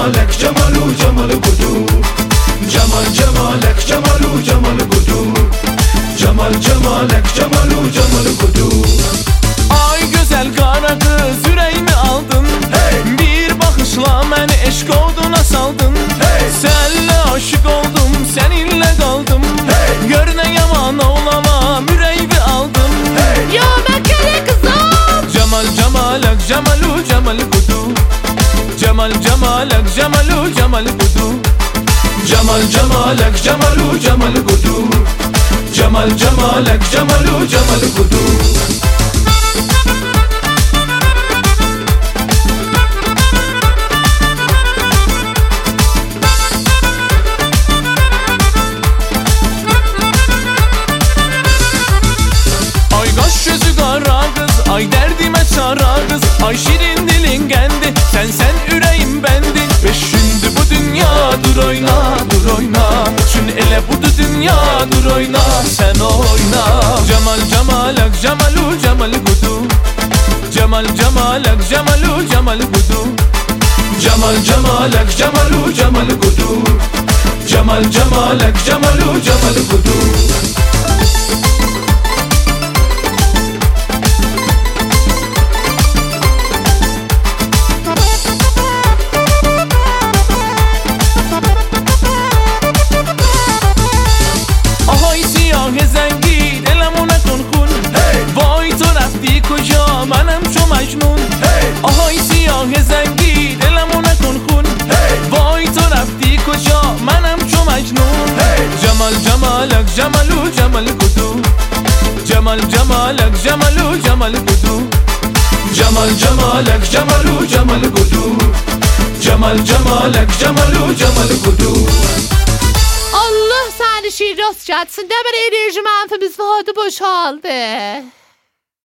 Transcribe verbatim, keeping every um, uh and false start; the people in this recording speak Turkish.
cemalek cemalu cemalı budu. Cemal cemalek cemalu cemalı budu. Cemal cemalek cemalu cemalı budu. Ay güzel kara kız yüreğimi aldın, hey! Bir bakışla beni eşk oduna saldın, hey! Senle aşık oldum, seninle kaldım, hey! Görüne yaman olamam, yüreğimi aldım, hey! Ya Mekkeli kızım. Cemal cemalek cemalu cemalı budu. Cemal cemalek cemalu cemalı budu. Cemal cemalek cemalu cemalı budu. Cemal cemalek cemalu cemalı budu. Ay kaş yüzü kara kız, ay derdime çara kız. Ay şirin dilin kendi, sen sen yüreğim bendi. Ve şimdi bu dünya dur oyna, dur oyna. Şimdi ele bu dünya dur oyna, sen oyna. Cemal cemalek cemalu cemalı budu. Cemal cemalek cemalu cemalı budu. Cemal cemalek cemalu cemalı budu. Cemal cemalek cemalu cemalı budu. Ahay siyah zengi dilim ona konkun, hey! Vay tarafti koca benim şu mecnun, hey! Ahay siyah zengi dilim ona konkun, hey! Vay tarafti koca benim şu mecnun, hey! Cemal cemalek cemalu cemalı budu. Cemal cemalek cemalu cemalı budu. Cemal cemalek cemalu cemalı budu. Cemal cemalek cemalu cemalı budu. Allah seni şiir yazacaksın. Demir enerji menfimiz vardı boşaldı.